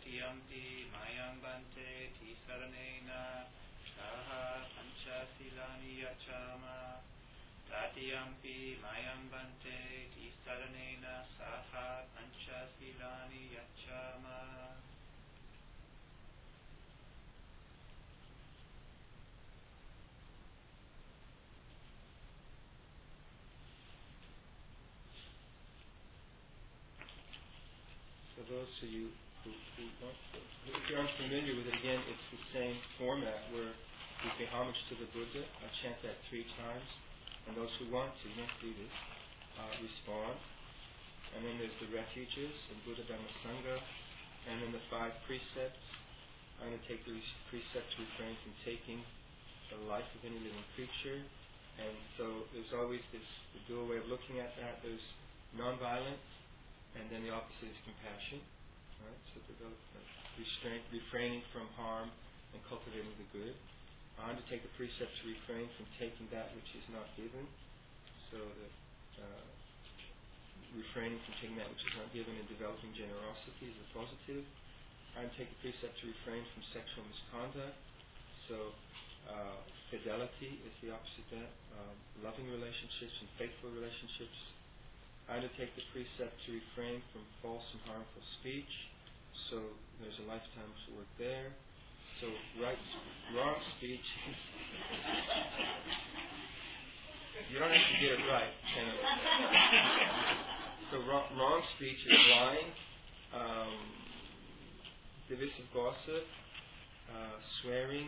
Tatiyampi mayang bante tisaranena saha panchasilani yachama. Tatiyampi mayang bante tisaranena saha panchasilani yachama. For those of you who if you aren't familiar with it, again, it's the same format where we pay homage to the Buddha. I chant that 3 times. And those who want to, not do this, respond. And then there's the refuges, and Buddha, Dhamma, Sangha. And then the 5 precepts. I'm going to take the precept to refrain from taking the life of any living creature. And so there's always the dual way of looking at that. There's non-violence, and then the opposite is compassion. Right? So develop restraint, refraining from harm, and cultivating the good. I undertake the precept to refrain from taking that which is not given. So that refraining from taking that which is not given and developing generosity is a positive. I undertake the precept to refrain from sexual misconduct. So fidelity is the opposite of that. Loving relationships and faithful relationships. I undertake the precept to refrain from false and harmful speech. So there's a lifetime's work there. So wrong speech is... You don't have to get it right. So wrong speech is lying, divisive gossip, swearing,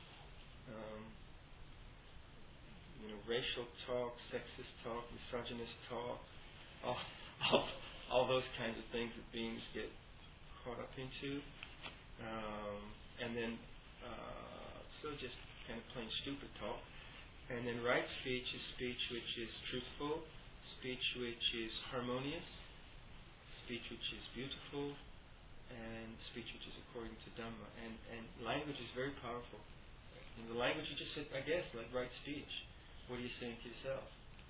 racial talk, sexist talk, misogynist talk, all those kinds of things that beings get caught up into. And then so just kind of plain stupid talk. And then right speech is speech which is truthful, speech which is harmonious, speech which is beautiful, and speech which is according to Dhamma. And language is very powerful. In the language you just said, I guess, like right speech. What are you saying to yourself?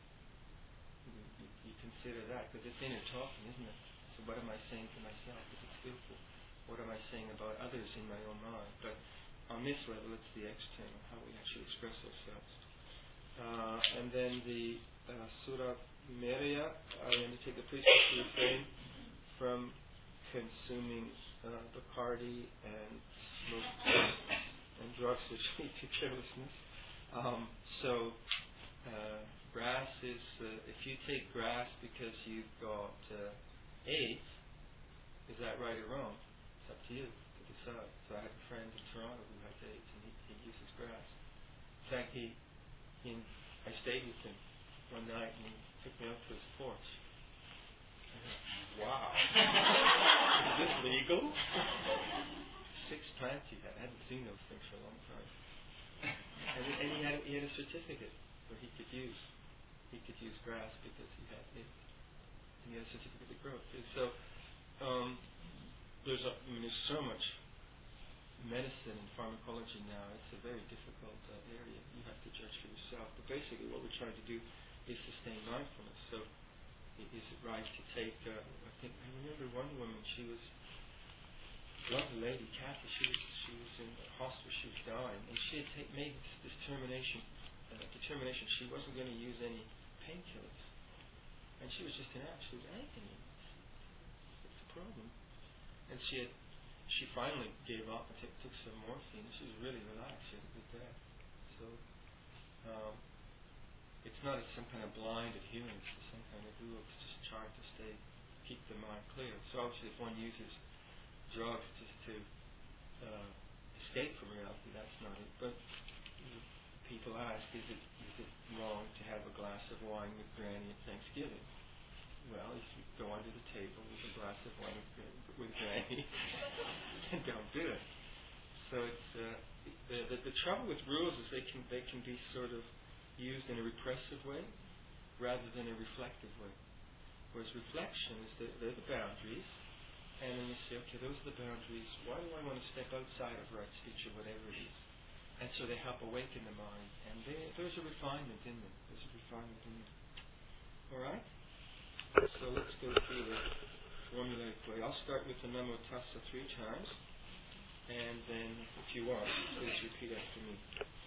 You consider that, because it's inner talking, isn't it? So what am I saying to myself? Is it skillful? What am I saying about others in my own mind? But on this level, it's the external, how we actually express ourselves. And then the Sura Merya, I undertake the precept to refrain from consuming Bacardi and smoke and drugs which lead to carelessness. Grass is, if you take grass because you've got AIDS, is that right or wrong? It's up to you to decide. So I have a friend in Toronto who has AIDS, and he uses grass. In fact, I stayed with him one night, and he took me out to his porch. I thought, wow, is this legal? 6 plants he had. I hadn't seen those things for a long time. And he had a certificate where he could use grass because he had it. And he had a certificate to grow it. So there's so much medicine and pharmacology now. It's a very difficult area. You have to judge for yourself. But basically what we're trying to do is sustain mindfulness. So is it right to take, I remember one woman, she was a lovely lady, Kathy, she was in the hospital, she was dying, and she had made this determination she wasn't going to use any painkillers. And she was just in absolute agony. What's the problem? And she finally gave up and took some morphine. She was really relaxed. She had a good day. So it's not some kind of blind adherence to some kind of rule. It's just trying to keep the mind clear. So obviously if one uses drugs just to escape from reality, that's not it. But people ask, is it wrong to have a glass of wine with Granny at Thanksgiving? Well, if you go under the table with a glass of wine with Granny, then don't do it. So it's the trouble with rules is they can be sort of used in a repressive way rather than a reflective way. Whereas reflection is they're the boundaries, and then you say, okay, those are the boundaries. Why do I want to step outside of right speech or whatever it is? And so they help awaken the mind, and there's a refinement in them. All right? So let's go through the formulaic way. I'll start with the Namo Tassa 3 times, and then if you want, please repeat after me.